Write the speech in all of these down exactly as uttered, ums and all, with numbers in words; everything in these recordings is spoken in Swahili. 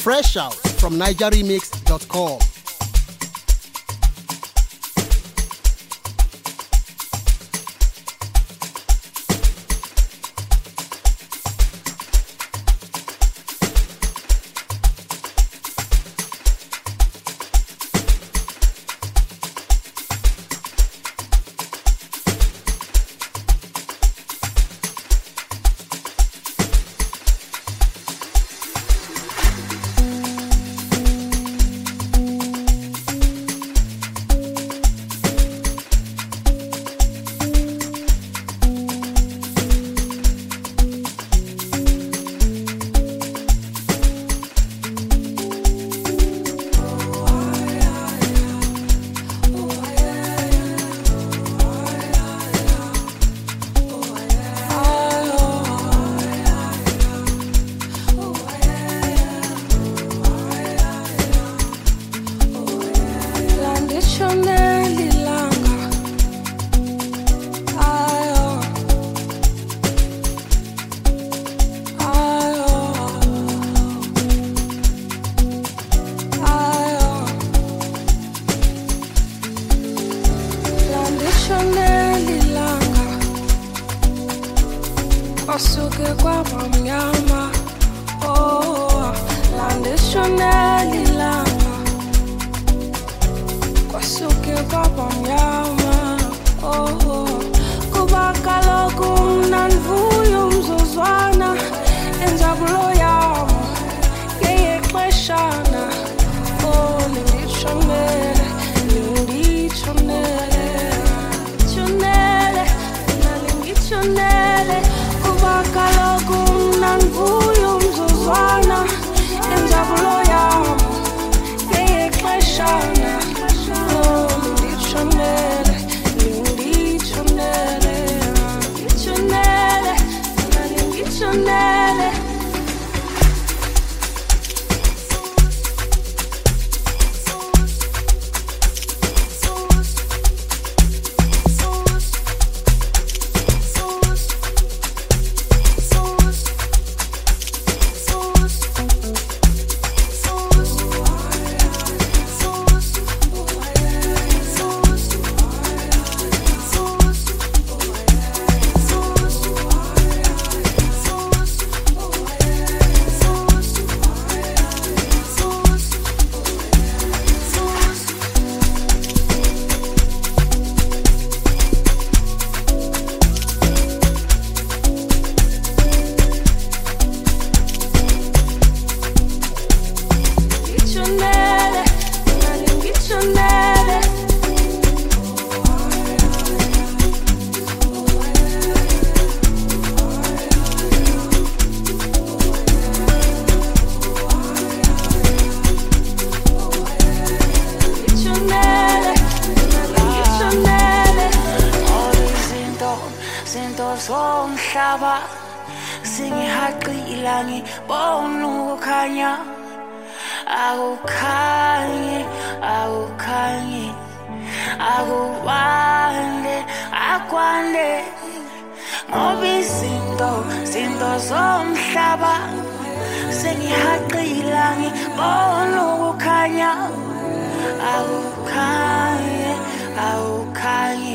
Fresh out from niger remix dot com. Kwasuke kwaba mnyama, oh, landishoneli langa. Kwasuke kwaba mnyama, oh, kuba kaloku mnanvuyo mzuzwana, enjabulo yami, yeyexeshana, oh, lindishonele, lindishonele, chonele, nalindishonele. Kaloku mnanvuyo mzuzwana enjabulo yami yeyexeshana oh linditshonele linditshonele linditshonele linditshonele somhlaba singihaqila ngibona ukukhanya akukhanye akukhanye akubande akwande ngoba izinto zinto somhlaba singihaqila ngibona ukukhanya akukhanye akukhanye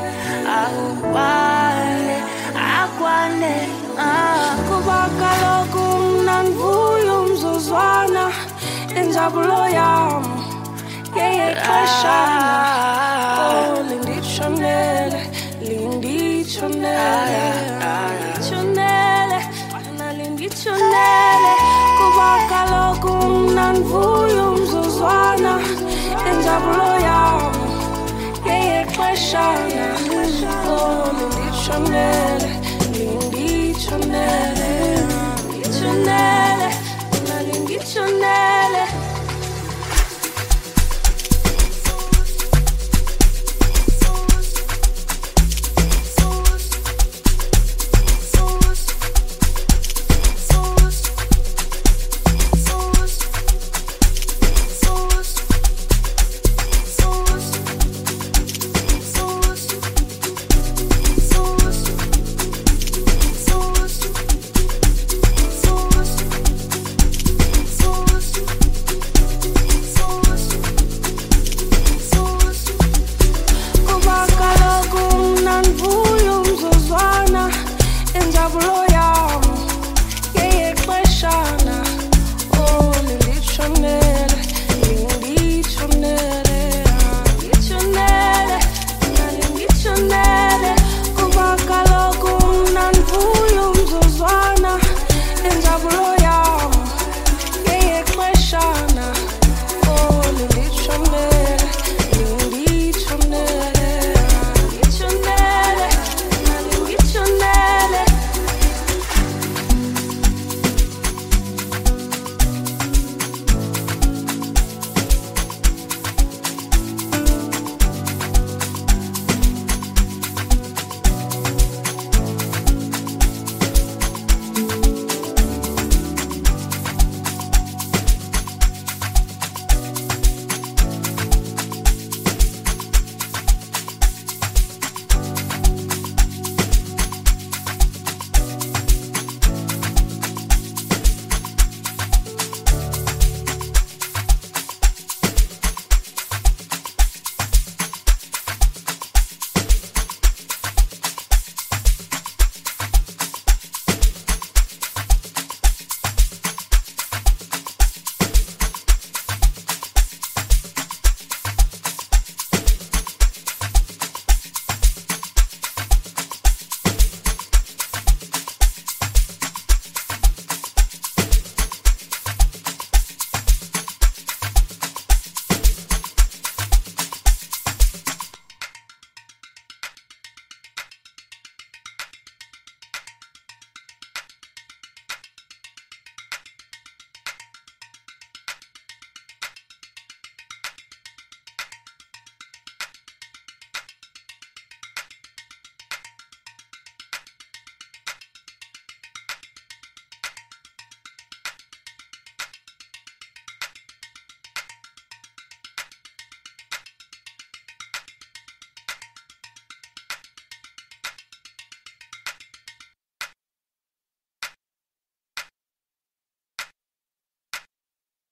akubande akwane kuba kaloku mnanvuyo mzuzwana enjabulo yami yeyexeshana oh linditshonele linditshonele linditshonele nalinditshonele kuba kaloku mnanvuyo mzuzwana enjabulo yami yeyexeshana oh linditshonele linditshonele linditshonele nalinditshonele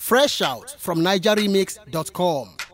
Fresh out from niger remix dot com.